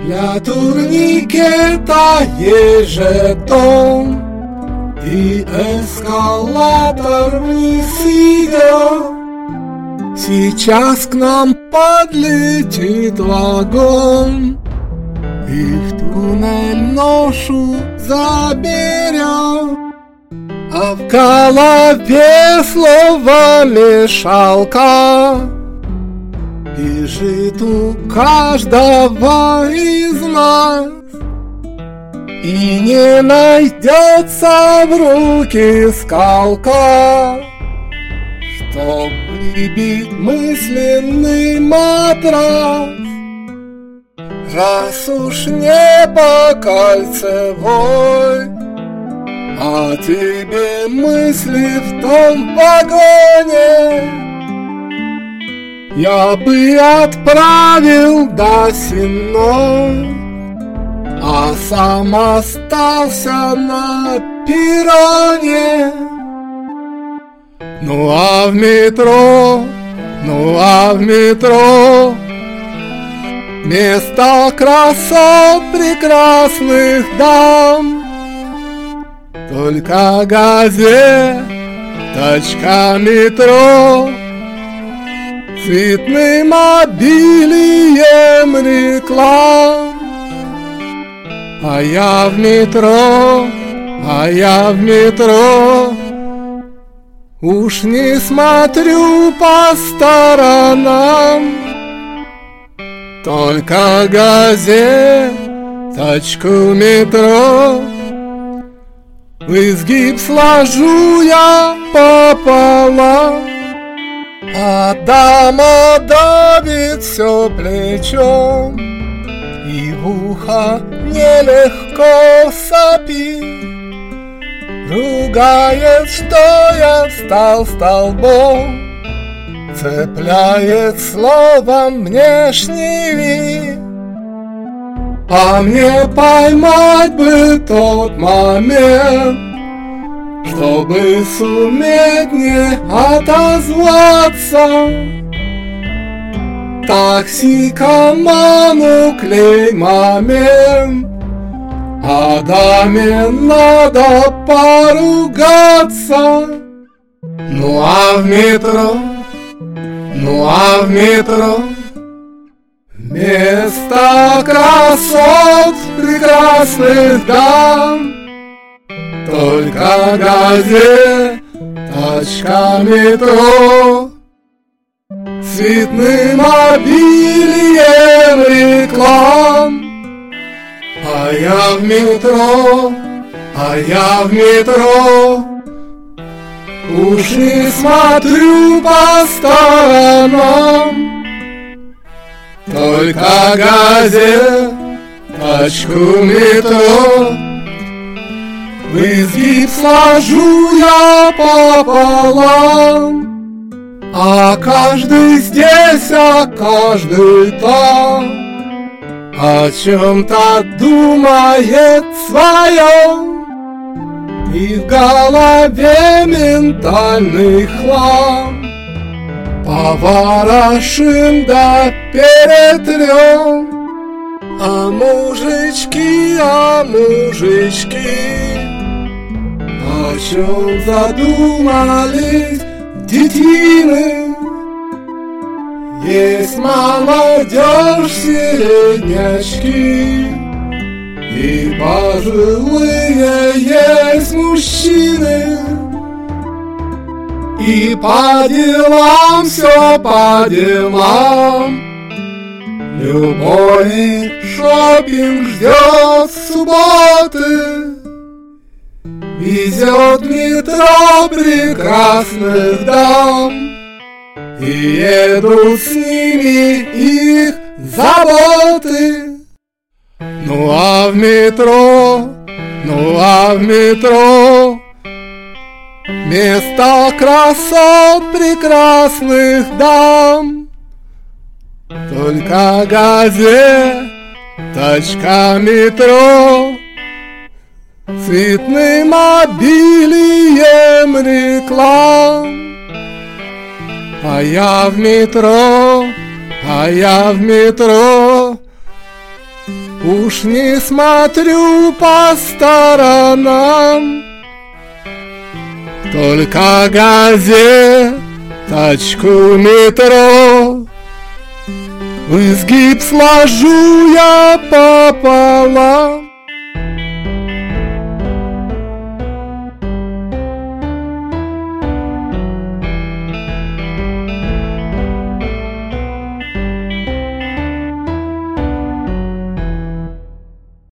Для турникета есть жетон, и эскалатор вниз идет. Сейчас к нам подлетит вагон и в туннель ношу заберет. А в голове словомешалка бежит у каждого из нас, и не найдется в руки скалка, чтоб прибить мысленный матрас. Раз уж не по кольцевой, а тебе мысли в том вагоне, я бы отправил до Сенной, а сам остался на перроне. Ну а в метро место красот прекрасных дам. Только газеточка метро цветным обилием реклам. А я в метро уж не смотрю по сторонам. Только газеточку метро в изгиб сложу я пополам, а дама давит все плечом и в ухо нелегко сопит, ругает, что я стал столбом, цепляет словом внешний вид. А мне поймать бы тот момент, чтобы суметь не отозваться. Токсикоману клей момент, а даме надо поругаться. Ну а в метро место красот прекрасных дам. Только газеточка метро цветным обилием реклам. А я в метро уж не смотрю по сторонам. Только газеточку метро в изгиб сложу я пополам, а каждый здесь, а каждый там о чем-то думает своем, и в голове ментальный хлам. Поворошим да перетрем. А мужички, о чем задумались детины? Есть молодежь, середнячки, и пожилые есть мужчины. И по делам, все по делам, любой шопинг ждет субботы. Везет метро прекрасных дам, и едут с ними их заботы. Ну а в метро место красот прекрасных дам. Только газеточка метро цветным обилием реклам. А я в метро уж не смотрю по сторонам. Только газеточку метро в изгиб сложу я пополам.